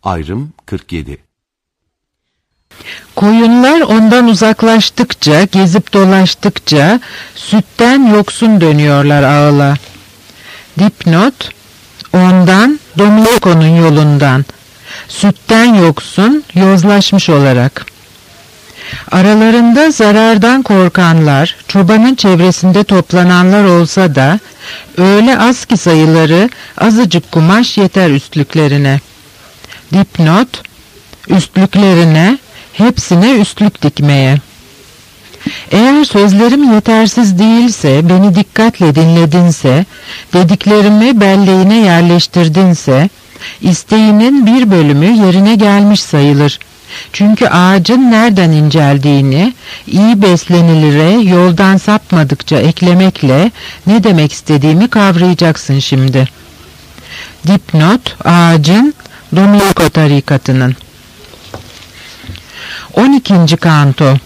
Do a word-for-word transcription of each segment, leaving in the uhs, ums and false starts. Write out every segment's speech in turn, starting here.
Ayrım kırk yedi. Koyunlar ondan uzaklaştıkça, gezip dolaştıkça sütten yoksun dönüyorlar ağıla. Dipnot, ondan, Domenico'nun yolundan, sütten yoksun, yozlaşmış olarak. Aralarında zarardan korkanlar, çobanın çevresinde toplananlar olsa da, öyle az ki sayıları, azıcık kumaş yeter üstlüklerine. Dipnot, üstlüklerine, hepsine üstlük dikmeye. Eğer sözlerim yetersiz değilse, beni dikkatle dinledinse, dediklerimi belleğine yerleştirdinse, isteğinin bir bölümü yerine gelmiş sayılır. Çünkü ağacın nereden inceldiğini, iyi beslenilire yoldan sapmadıkça eklemekle ne demek istediğimi kavrayacaksın şimdi. Dipnot, ağacın, Domenico tarikatının. on ikinci kanto.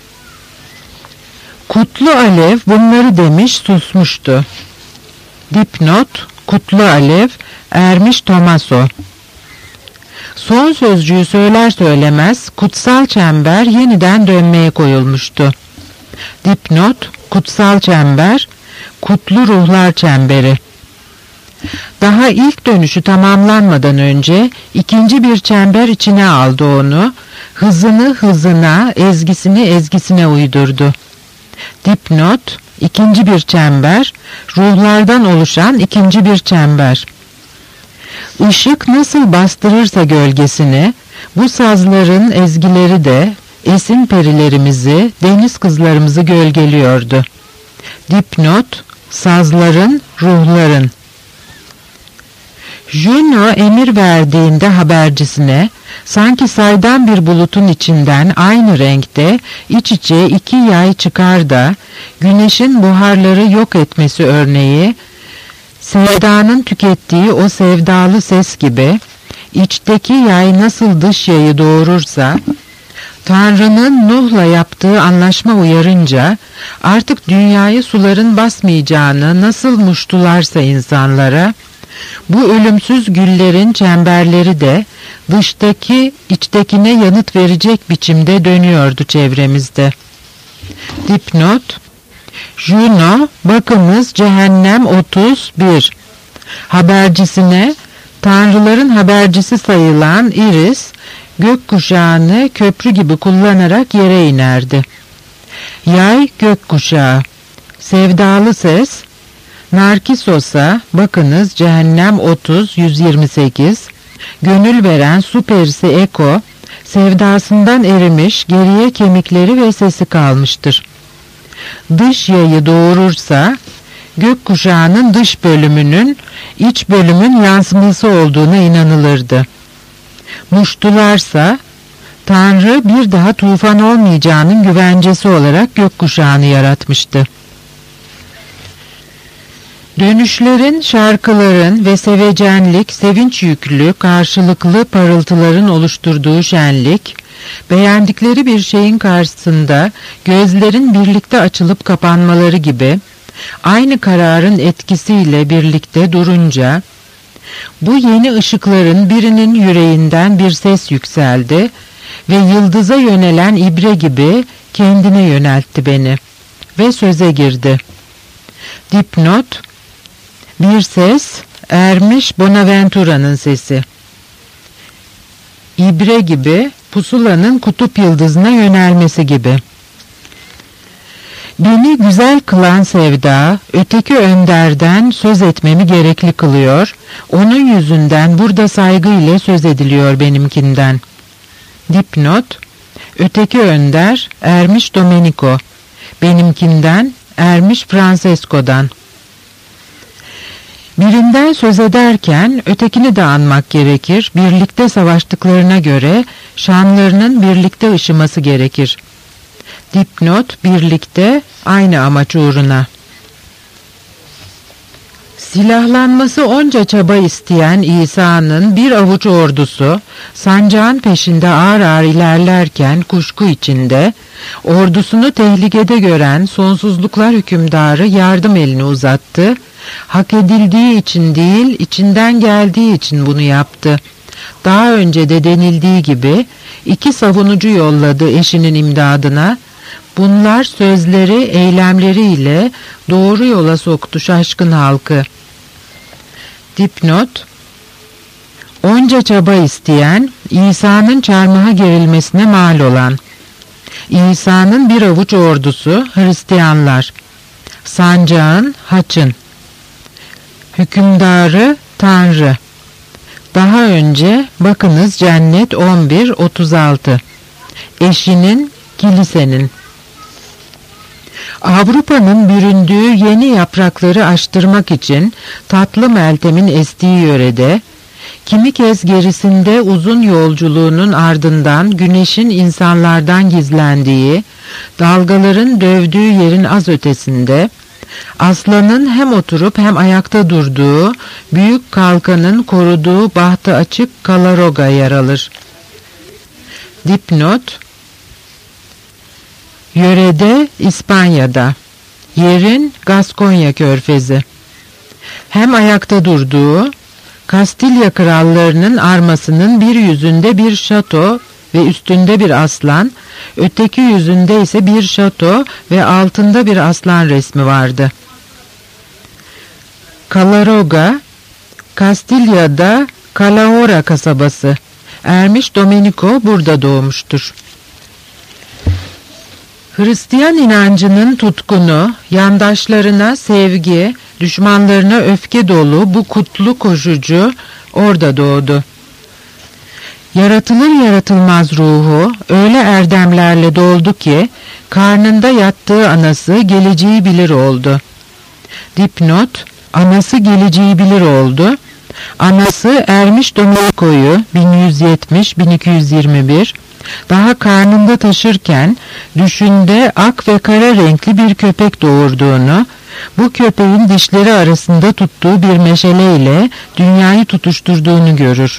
Kutlu Alev bunları demiş, susmuştu. Dipnot, Kutlu Alev, Ermiş Tomaso. Son sözcüğü söyler söylemez kutsal çember yeniden dönmeye koyulmuştu. Dipnot, kutsal çember, kutlu ruhlar çemberi. Daha ilk dönüşü tamamlanmadan önce ikinci bir çember içine aldı onu, hızını hızına, ezgisini ezgisine uydurdu. Dipnot, ikinci bir çember, ruhlardan oluşan ikinci bir çember. Işık nasıl bastırırsa gölgesini, bu sazların ezgileri de esin perilerimizi, deniz kızlarımızı gölgeliyordu. Dipnot, sazların, ruhların. Juno emir verdiğinde habercisine, sanki saydam bir bulutun içinden aynı renkte iç içe iki yay çıkar da, güneşin buharları yok etmesi örneği, sevdanın tükettiği o sevdalı ses gibi, içteki yay nasıl dış yayı doğurursa, Tanrı'nın Nuh'la yaptığı anlaşma uyarınca, artık dünyayı suların basmayacağını nasıl muştularsa insanlara, bu ölümsüz güllerin çemberleri de dıştaki içtekine yanıt verecek biçimde dönüyordu çevremizde. Dipnot, Juno, bakımız Cehennem otuz bir. Habercisine, tanrıların habercisi sayılan Iris, gökkuşağını köprü gibi kullanarak yere inerdi. Yay gökkuşağı, sevdalı ses, Narkisos'a, bakınız Cehennem otuz yüz yirmi sekiz, gönül veren su perisi Eko, sevdasından erimiş, geriye kemikleri ve sesi kalmıştır. Dış yayı doğurursa, gökkuşağının dış bölümünün, iç bölümün yansıması olduğuna inanılırdı. Muştularsa, Tanrı bir daha tufan olmayacağının güvencesi olarak gökkuşağını yaratmıştı. Dönüşlerin, şarkıların ve sevecenlik, sevinç yüklü, karşılıklı parıltıların oluşturduğu şenlik, beğendikleri bir şeyin karşısında gözlerin birlikte açılıp kapanmaları gibi, aynı kararın etkisiyle birlikte durunca, bu yeni ışıkların birinin yüreğinden bir ses yükseldi ve yıldıza yönelen ibre gibi kendine yöneltti beni ve söze girdi. Dipnot, bir ses, Ermiş Bonaventura'nın sesi. İbre gibi, pusulanın kutup yıldızına yönelmesi gibi. Beni güzel kılan sevda, öteki önderden söz etmemi gerekli kılıyor, onun yüzünden burada saygıyla söz ediliyor benimkinden. Dipnot, öteki önder, Ermiş Domenico, benimkinden, Ermiş Francesco'dan. Birinden söz ederken ötekini de anmak gerekir, birlikte savaştıklarına göre şanlarının birlikte ışıması gerekir. Dipnot, birlikte, aynı amaç uğruna. Silahlanması onca çaba isteyen İsa'nın bir avuç ordusu, sancağın peşinde ağır ağır ilerlerken kuşku içinde, ordusunu tehlikede gören sonsuzluklar hükümdarı yardım elini uzattı, hak edildiği için değil, içinden geldiği için bunu yaptı. Daha önce de denildiği gibi iki savunucu yolladı eşinin imdadına. Bunlar sözleri, eylemleriyle doğru yola soktu şaşkın halkı. Dipnot: Onca çaba isteyen, İsa'nın çarmıha gerilmesine mal olan. İsa'nın bir avuç ordusu Hristiyanlar. Sancağın, haçın. Hükümdarı Tanrı. Daha önce bakınız Cennet on bir otuz altı. Eşinin, kilisenin. Avrupa'nın büründüğü yeni yaprakları açtırmak için tatlı Meltem'in estiği yörede, kimi kez gerisinde uzun yolculuğunun ardından güneşin insanlardan gizlendiği, dalgaların dövdüğü yerin az ötesinde, aslanın hem oturup hem ayakta durduğu, büyük kalkanın koruduğu bahtı açık Kalaroga yer alır. Dipnot: Yörede İspanya'da, yerin Gaskonya körfezi. Hem ayakta durduğu, Kastilya krallarının armasının bir yüzünde bir şato ve üstünde bir aslan, öteki yüzünde ise bir şato ve altında bir aslan resmi vardı. Kalaroga, Kastilya'da Calahorra kasabası. Ermiş Domenico burada doğmuştur. Hristiyan inancının tutkunu, yandaşlarına sevgi, düşmanlarına öfke dolu bu kutlu koşucu orada doğdu. Yaratılır yaratılmaz ruhu öyle erdemlerle doldu ki, karnında yattığı anası geleceği bilir oldu. Dipnot: Anası geleceği bilir oldu. Anası Ermiş Domenico'yu bin yüz yetmiş bin iki yüz yirmi bir daha karnında taşırken düşünde ak ve kara renkli bir köpek doğurduğunu, bu köpeğin dişleri arasında tuttuğu bir meşaleyle dünyayı tutuşturduğunu görür.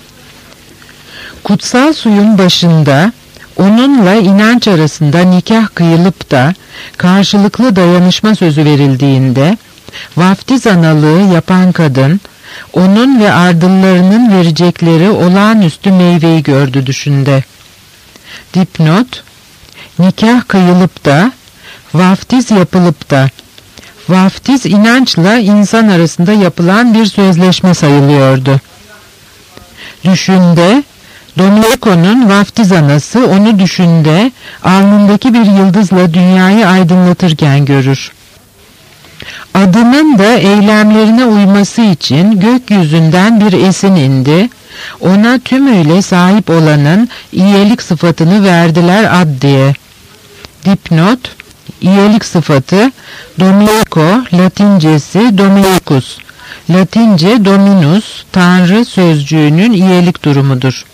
Kutsal suyun başında onunla inanç arasında nikah kıyılıp da karşılıklı dayanışma sözü verildiğinde, vaftiz analığı yapan kadın, onun ve ardıllarının verecekleri olağanüstü meyveyi gördü düşünde. Dipnot: Nikah kıyılıp da, vaftiz yapılıp da. Vaftiz inançla insan arasında yapılan bir sözleşme sayılıyordu. Düşünde, Domenico'nun vaftiz anası onu düşünde, alnındaki bir yıldızla dünyayı aydınlatırken görür. Adının da eylemlerine uyması için gökyüzünden bir esin indi, ona tümüyle sahip olanın iyilik sıfatını verdiler ad diye. Dipnot: İyilik sıfatı Domenico, Latincesi Dominicus, Latince Dominus, Tanrı sözcüğünün iyilik durumudur.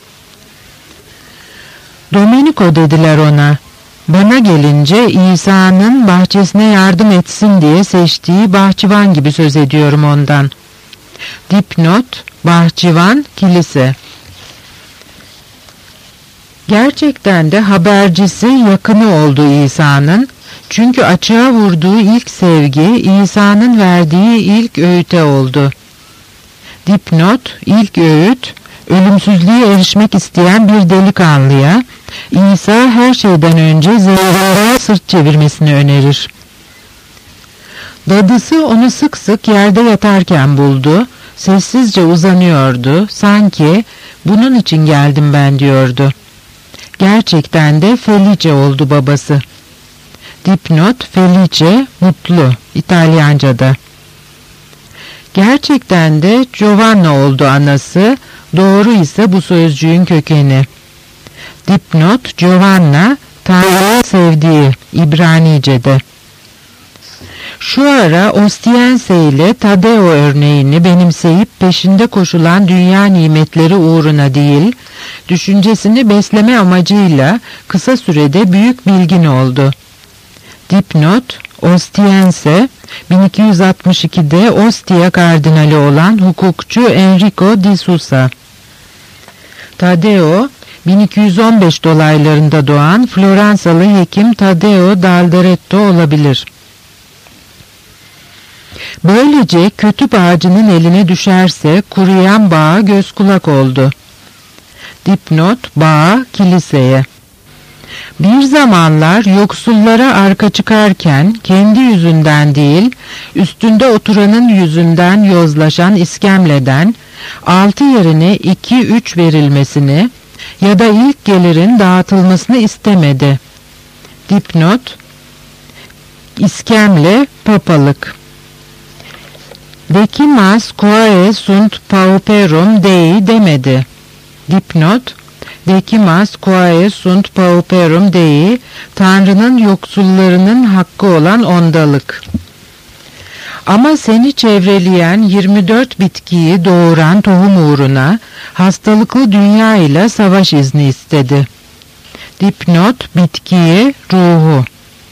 Domenico dediler ona. Bana gelince İsa'nın bahçesine yardım etsin diye seçtiği bahçıvan gibi söz ediyorum ondan. Dipnot: Bahçıvan, kilise. Gerçekten de habercisi, yakını oldu İsa'nın. Çünkü açığa vurduğu ilk sevgi İsa'nın verdiği ilk öğüte oldu. Dipnot: İlk öğüt, ölümsüzlüğe erişmek isteyen bir delikanlıya İsa her şeyden önce zehirlere sırt çevirmesini önerir. Dadısı onu sık sık yerde yatarken buldu, sessizce uzanıyordu, sanki bunun için geldim ben diyordu. Gerçekten de Felice oldu babası. Dipnot: Felice, mutlu, İtalyanca'da. Gerçekten de Giovanna oldu anası, doğru ise bu sözcüğün kökeni. Dipnot: Giovanna, Tanrı'nın sevdiği, İbranice'de. Şu ara Ostiense ile Tadeo örneğini benimseyip peşinde koşulan dünya nimetleri uğruna değil, düşüncesini besleme amacıyla kısa sürede büyük bilgin oldu. Dipnot: Ostiense, bin iki yüz altmış ikide Ostia kardinali olan hukukçu Enrico di Susa. Tadeo, bin iki yüz on beş dolaylarında doğan Floransalı hekim Tadeo d'Alderetto olabilir. Böylece kötü bağcının eline düşerse kuruyan bağa göz kulak oldu. Dipnot: bağa, kiliseye. Bir zamanlar yoksullara arka çıkarken kendi yüzünden değil, üstünde oturanın yüzünden yozlaşan iskemleden altı yerine iki üç verilmesini ya da ilk gelirin dağıtılmasını istemedi. Dipnot: iskemle, papalık. Decimas quae sunt pauperum Dei demedi. Dipnot: Decimas quae sunt pauperum Dei, Tanrı'nın yoksullarının hakkı olan ondalık. Ama seni çevreleyen yirmi dört bitkiyi doğuran tohum uğruna hastalıklı dünya ile savaş izni istedi. Dipnot: bitkiyi, ruhu.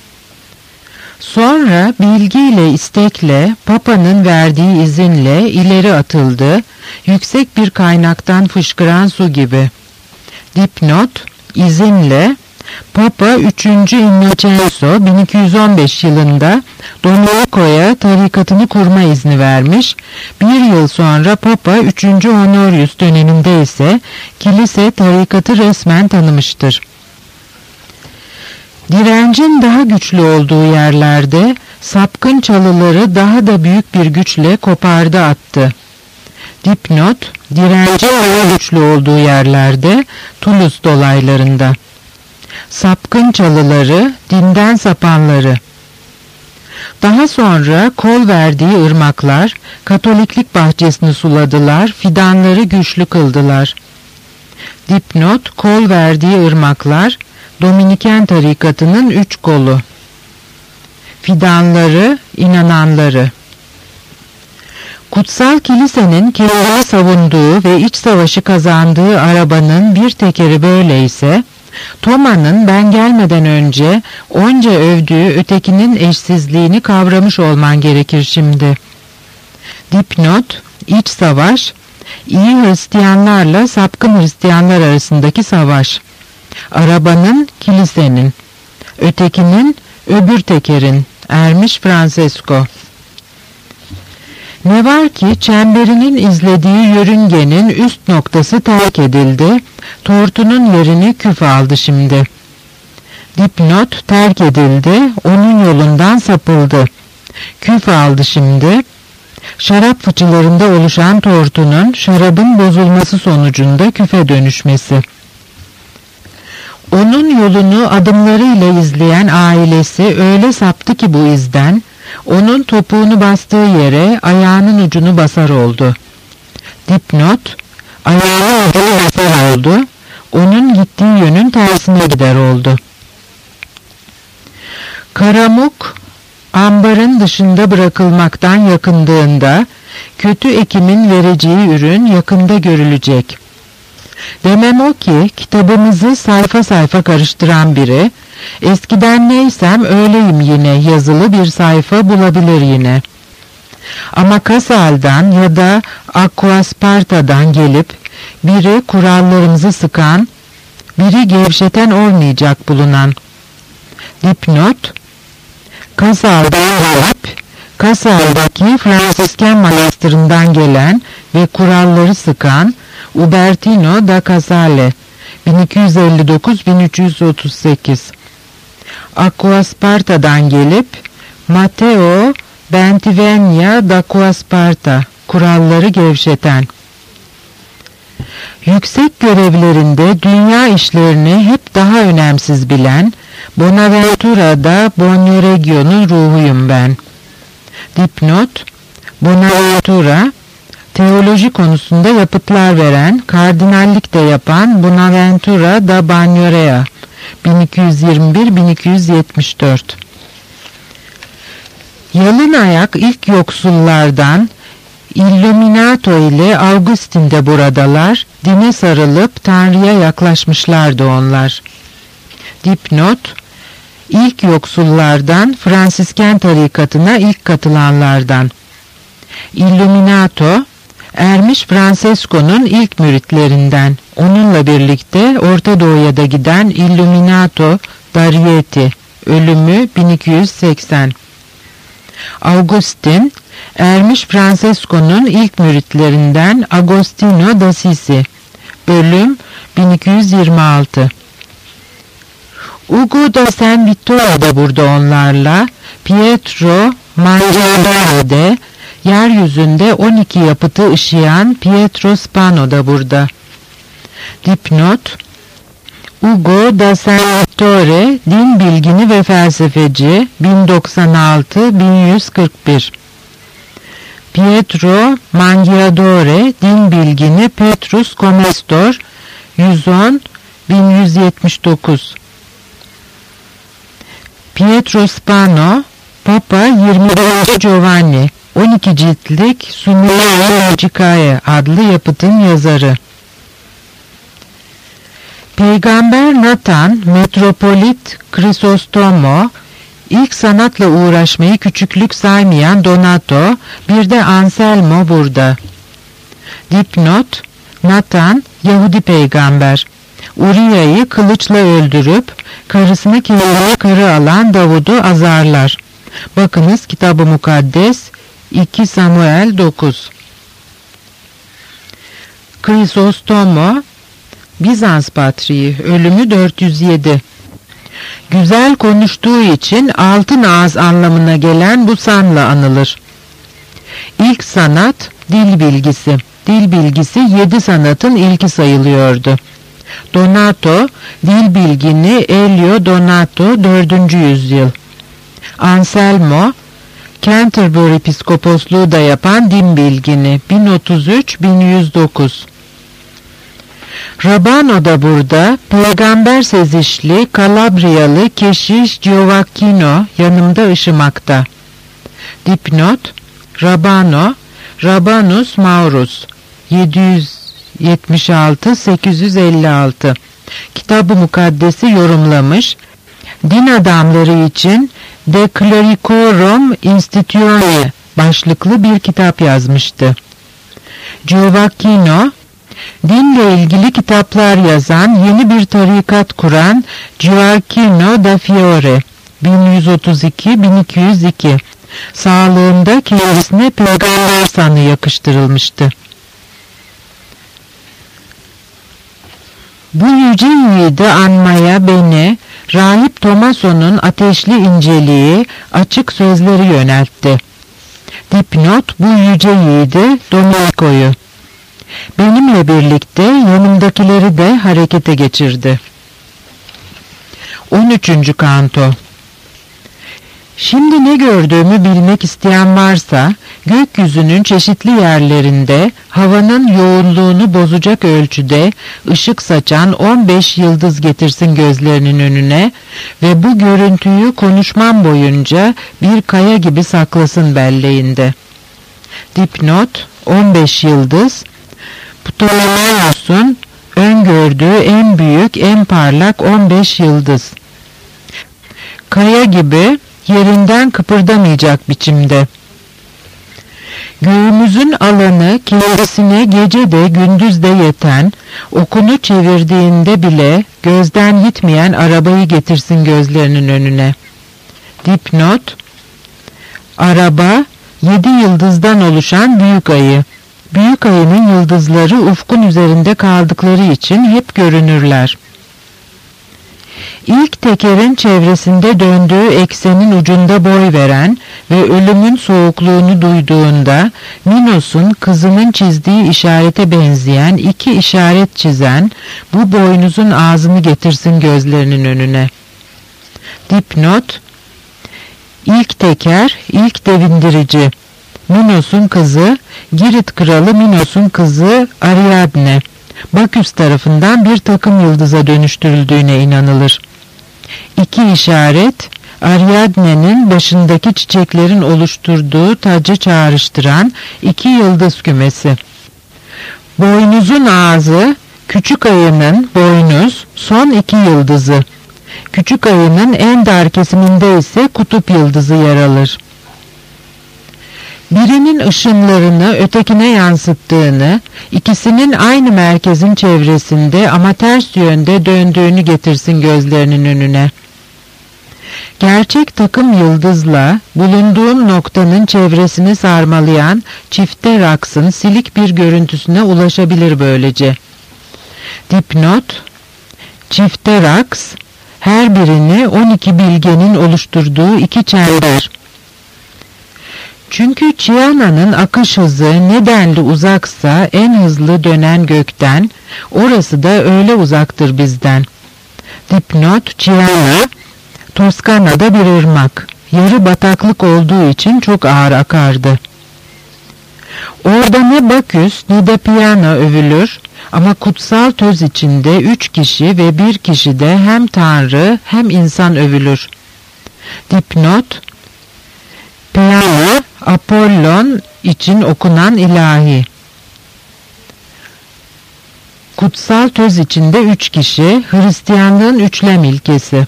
Sonra bilgiyle, istekle, Papa'nın verdiği izinle ileri atıldı, yüksek bir kaynaktan fışkıran su gibi. Dipnot: izinle, Papa üçüncü Innocenzo bin iki yüz on beş yılında Domenico'ya tarikatını kurma izni vermiş, bir yıl sonra Papa üçüncü Honorius döneminde ise kilise tarikatı resmen tanımıştır. Direncin daha güçlü olduğu yerlerde sapkın çalıları daha da büyük bir güçle kopardı attı. Dipnot: direncin daha güçlü olduğu yerlerde Toulouse dolaylarında. Sapkın çalıları, dinden sapanları. Daha sonra kol verdiği ırmaklar, Katoliklik bahçesini suladılar, fidanları güçlü kıldılar. Dipnot: kol verdiği ırmaklar, Dominiken tarikatının üç kolu. Fidanları, inananları. Kutsal kilisenin kendini savunduğu ve iç savaşı kazandığı arabanın bir tekeri böyleyse, Toma'nın ben gelmeden önce onca övdüğü ötekinin eşsizliğini kavramış olman gerekir şimdi. Dipnot: iç savaş, iyi Hristiyanlarla sapkın Hristiyanlar arasındaki savaş. Arabanın, kilisenin, ötekinin, öbür tekerin. Ermiş Francesco. Ne var ki çemberinin izlediği yörüngenin üst noktası terk edildi, tortunun yerini küf aldı şimdi. Dipnot: terk edildi, onun yolundan sapıldı. Küf aldı şimdi. Şarap fıçılarında oluşan tortunun şarabın bozulması sonucunda küfe dönüşmesi. Onun yolunu adımlarıyla izleyen ailesi öyle saptı ki bu izden, onun topuğunu bastığı yere ayağının ucunu basar oldu. Dipnot: ayağının ucunu basar oldu, onun gittiği yönün tersine gider oldu. Karamuk, ambarın dışında bırakılmaktan yakındığında, kötü ekimin vereceği ürün yakında görülecek. Demem o ki, kitabımızı sayfa sayfa karıştıran biri, eskiden neysem öyleyim yine yazılı bir sayfa bulabilir yine. Ama Kasal'dan ya da Aquasparta'dan gelip, biri kurallarımızı sıkan, biri gevşeten olmayacak bulunan. Dipnot: Kasal'dan gelip, Kasal'daki Fransisken Manastırı'ndan gelen ve kuralları sıkan Ubertino da Casale bin iki yüz elli dokuz bin üç yüz otuz sekiz. Aquasparta'dan gelip Matteo Bentivegna d'Acquasparta, kuralları gevşeten. Yüksek görevlerinde dünya işlerini hep daha önemsiz bilen Bonaventura da Bonioregio'nun ruhuyum ben. Dipnot: Bonaventura, teoloji konusunda yapıtlar veren, kardinallik de yapan Bonaventura da Bagnoria bin iki yüz yirmi bir bin iki yüz yetmiş dört. Yalın ayak ilk yoksullardan Illuminato ile Augustin de buradalar, dine sarılıp Tanrı'ya yaklaşmışlardı onlar. Dipnot: İlk yoksullardan Fransisken tarikatına ilk katılanlardan. Illuminato, Ermiş Francesco'nun ilk müritlerinden. Onunla birlikte Orta Doğu'ya da giden Illuminato da Rieti, ölümü bin iki yüz seksen. Augustin, Ermiş Francesco'nun ilk müritlerinden Agostino d'Assisi, Bölüm bin iki yüz yirmi altı. Ugo da San Vittore da burada onlarla, Pietro Mangiadore'de, yeryüzünde on iki yapıtı ışıyan Pietro Spano da burada. Dipnot: Ugo da San Vittore, din bilgini ve felsefeci, bin doksan altı bin yüz kırk bir. Pietro Mangiadore, din bilgini, Petrus Comestor, yüz on bin yüz yetmiş dokuz. Pietro Spano, Papa yirmi birinci Giovanni, on iki ciltlik Summa Logicae adlı yapıtın yazarı. Peygamber Nathan, Metropolit Krisostomo, ilk sanatla uğraşmayı küçüklük saymayan Donato, bir de Anselmo burada. Dipnot: Nathan, Yahudi peygamber. Uria'yı kılıçla öldürüp, karısını kendine karı alan Davud'u azarlar. Bakınız Kitab-ı Mukaddes, iki Samuel dokuz. Krisostomo, Bizans patriği, ölümü dört yüz yedi. Güzel konuştuğu için altın ağız anlamına gelen bu sanla anılır. İlk sanat, dil bilgisi. Dil bilgisi yedi sanatın ilki sayılıyordu. Donato, dil bilgini Elio Donato, dördüncü yüzyıl. Anselmo, Canterbury piskoposluğu da yapan din bilgini, bin otuz üç bin yüz dokuz. Rabano da burada, peygamber sezişli, Kalabriyalı keşiş Giovacchino yanımda ışımakta. Dipnot: Rabano, Rabanus Maurus, yedi yüz yetmiş altı sekiz yüz elli altı. Kitab-ı Mukaddes'i yorumlamış, din adamları için De Clericorum Institutione başlıklı bir kitap yazmıştı. Giovacchino, dinle ilgili kitaplar yazan, yeni bir tarikat kuran Gioacchino da Fiore, bin yüz otuz iki bin iki yüz iki. Sağlığında kendisine peygamber sanı yakıştırılmıştı. Bu yüce yiğidi anmaya beni, Rahip Tomaso'nun ateşli inceliği, açık sözleri yöneltti. Dipnot: bu yüce yiğidi Domenico'yu. Benimle birlikte yanımdakileri de harekete geçirdi. on üçüncü Kanto. Şimdi ne gördüğümü bilmek isteyen varsa, gökyüzünün çeşitli yerlerinde havanın yoğunluğunu bozacak ölçüde ışık saçan on beş yıldız getirsin gözlerinin önüne ve bu görüntüyü konuşmam boyunca bir kaya gibi saklasın belleğinde. Dipnot: on beş yıldız, Ptolemaios'un öngördüğü en büyük, en parlak on beş yıldız. Kaya gibi, yerinden kıpırdamayacak biçimde. Göğümüzün alanı kendisine gece de gündüz de yeten, okunu çevirdiğinde bile gözden gitmeyen arabayı getirsin gözlerinin önüne. Dipnot: araba, yedi yıldızdan oluşan büyük ayı. Büyük ayının yıldızları ufkun üzerinde kaldıkları için hep görünürler. İlk tekerin çevresinde döndüğü eksenin ucunda boy veren ve ölümün soğukluğunu duyduğunda Minos'un kızının çizdiği işarete benzeyen iki işaret çizen bu boynuzun ağzını getirsin gözlerinin önüne. Dipnot: İlk teker, ilk devindirici. Minos'un kızı, Girit kralı Minos'un kızı Ariadne, Baküs tarafından bir takım yıldıza dönüştürüldüğüne inanılır. İki işaret, Ariadne'nin başındaki çiçeklerin oluşturduğu tacı çağrıştıran iki yıldız kümesi. Boynuzun ağzı, küçük ayının boynuz, son iki yıldızı. Küçük ayının en dar kesiminde ise kutup yıldızı yer alır. Birinin ışınlarını ötekine yansıttığını, ikisinin aynı merkezin çevresinde ama ters yönde döndüğünü getirsin gözlerinin önüne. Gerçek takım yıldızla bulunduğum noktanın çevresini sarmalayan çifte raksın silik bir görüntüsüne ulaşabilir böylece. Dipnot, çifte raks, her birini on iki bilgenin oluşturduğu iki çember. Çünkü Çiyana'nın akış hızı nedenli uzaksa en hızlı dönen gökten, orası da öyle uzaktır bizden. Dipnot, Çiyana, Toskana'da bir ırmak. Yarı bataklık olduğu için çok ağır akardı. Orada ne Baküs ne de Piyana övülür ama kutsal töz içinde üç kişi ve bir kişi de hem Tanrı hem insan övülür. Dipnot, Piyana, Apollon için okunan ilahi. Kutsal töz içinde üç kişi, Hristiyanlığın üçlem ilkesi.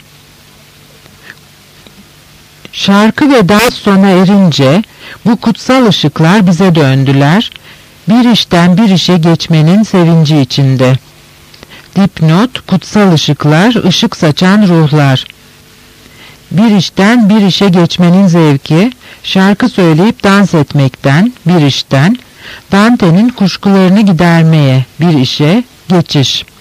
Şarkı ve dans sona erince bu kutsal ışıklar bize döndüler, bir işten bir işe geçmenin sevinci içinde. Dipnot, kutsal ışıklar, ışık saçan ruhlar. Bir işten bir işe geçmenin zevki, şarkı söyleyip dans etmekten, bir işten, Dante'nin kuşkularını gidermeye, bir işe geçiş.